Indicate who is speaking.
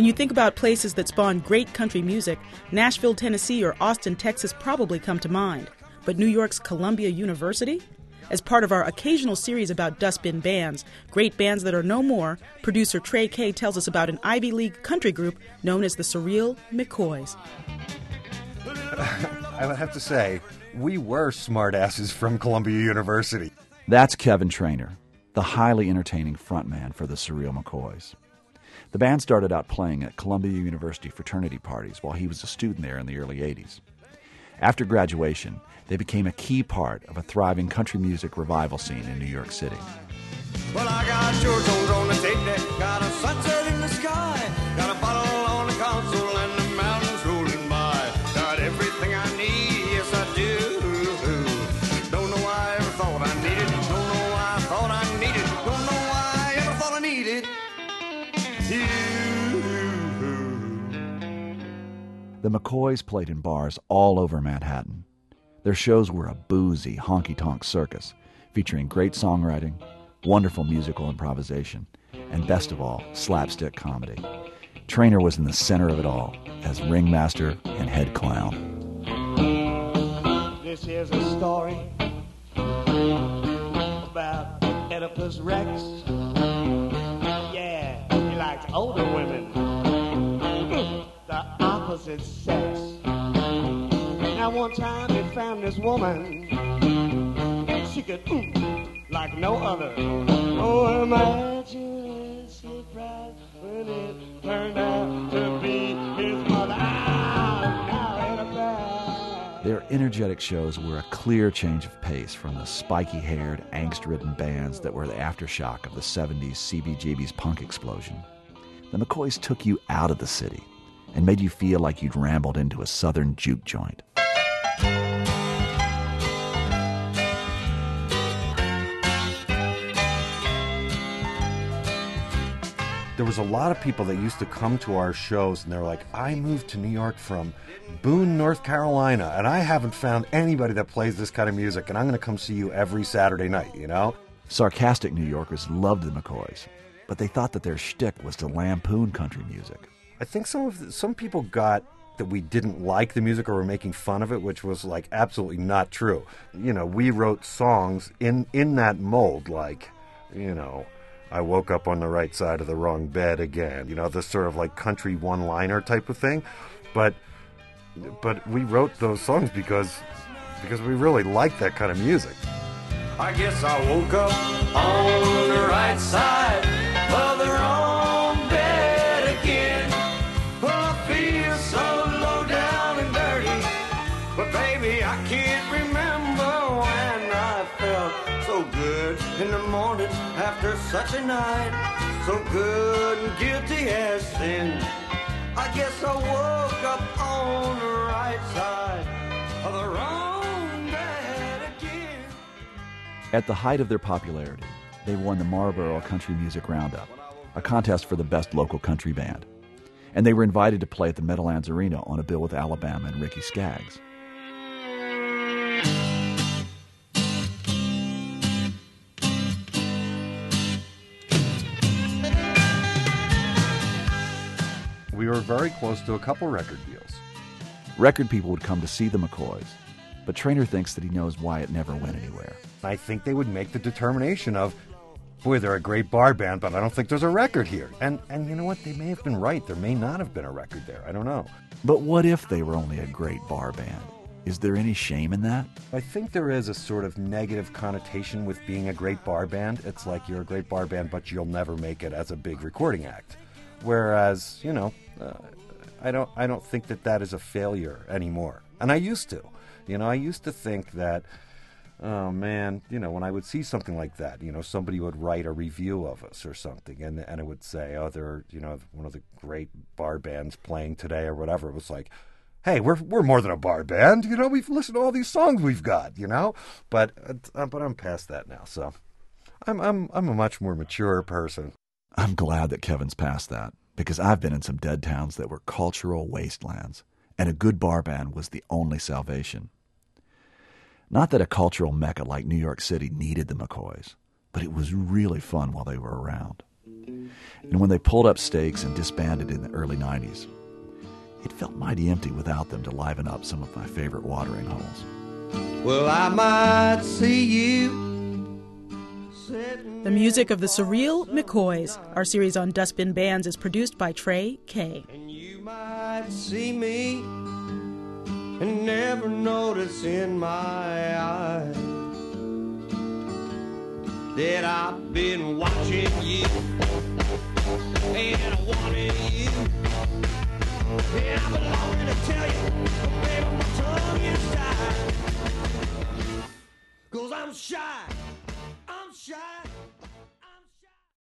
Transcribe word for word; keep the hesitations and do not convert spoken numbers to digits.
Speaker 1: When you think about places that spawn great country music, Nashville, Tennessee, or Austin, Texas probably come to mind. But New York's Columbia University? As part of our occasional series about dustbin bands, great bands that are no more, producer Trey Kay tells us about an Ivy League country group known as the Surreal McCoys.
Speaker 2: I would have to say, we were smartasses from Columbia University.
Speaker 3: That's Kevin Trainer, the highly entertaining frontman for the Surreal McCoys. The band started out playing at Columbia University fraternity parties while he was a student there in the early eighties. After graduation, they became a key part of a thriving country music revival scene in New York City.
Speaker 4: Well, I got your toes on the tape deck, got a sunset in the sky, got a bottle on the console and the mountains rolling by. Got everything I need, yes I do. Don't know why I ever thought I needed, don't know why I thought I needed, don't know why I ever thought I needed you.
Speaker 3: The McCoys played in bars all over Manhattan. Their shows were a boozy, honky-tonk circus, featuring great songwriting, wonderful musical improvisation, and best of all, slapstick comedy. Trainer was in the center of it all, as ringmaster and head clown.
Speaker 4: This here's a story about Oedipus Rex. Yeah, he liked older women, the opposite sex. Now one time he found this woman, she could mm, like no other. Oh, imagine his surprise when it turned out to be his mother. Ah, now in a bag.
Speaker 3: Their energetic shows were a clear change of pace from the spiky-haired, angst-ridden bands that were the aftershock of the seventies C B G B's punk explosion. The McCoys took you out of the city and made you feel like you'd rambled into a southern juke joint.
Speaker 2: There was a lot of people that used to come to our shows and they're like, I moved to New York from Boone, North Carolina, and I haven't found anybody that plays this kind of music, and I'm going to come see you every Saturday night, you know?
Speaker 3: Sarcastic New Yorkers loved the McCoys, but they thought that their shtick was to lampoon country music.
Speaker 2: I think some of the, some people got that we didn't like the music or were making fun of it, which was like absolutely not true. You know, we wrote songs in, in that mold, like, you know, I woke up on the right side of the wrong bed again. You know, this sort of like country one-liner type of thing. But but we wrote those songs because because we really liked that kind of music.
Speaker 4: I guess I woke up on the right side of the wrong bed again. Well, I feel so low down and dirty, but baby, I can't remember when I felt so good in the morning after such a night, so good and guilty as sin. I guess I woke up on the right side of the wrong bed again.
Speaker 3: At the height of their popularity, they won the Marlboro Country Music Roundup, a contest for the best local country band. And they were invited to play at the Meadowlands Arena on a bill with Alabama and Ricky Skaggs.
Speaker 2: We were very close to a couple record deals.
Speaker 3: Record people would come to see the McCoys, but Trainer thinks that he knows why it never went anywhere.
Speaker 2: I think they would make the determination of, boy, they're a great bar band, but I don't think there's a record here. And and you know what? They may have been right. There may not have been a record there. I don't know.
Speaker 3: But what if they were only a great bar band? Is there any shame in that?
Speaker 2: I think there is a sort of negative connotation with being a great bar band. It's like you're a great bar band, but you'll never make it as a big recording act. Whereas, you know, uh, I don't I don't think that that is a failure anymore. And I used to. You know, I used to think that, oh, man, you know, when I would see something like that, you know, somebody would write a review of us or something, and and it would say, oh, they're, you know, one of the great bar bands playing today or whatever. It was like, hey, we're we're more than a bar band. You know, we've listened to all these songs we've got, you know. But uh, but I'm past that now, so I'm I'm I'm a much more mature person.
Speaker 3: I'm glad that Kevin's past that, because I've been in some dead towns that were cultural wastelands, and a good bar band was the only salvation. Not that a cultural mecca like New York City needed the McCoys, but it was really fun while they were around. And when they pulled up stakes and disbanded in the early nineties, it felt mighty empty without them to liven up some of my favorite watering holes.
Speaker 4: Well, I might see you.
Speaker 1: The music of the Surreal McCoys. Our series on dustbin bands is produced by Trey Kay.
Speaker 4: And you might see me and never notice in my eyes that I've been watching you and wanting you. And I've been longing to tell you, but baby, my tongue is tied, 'cause I'm shy.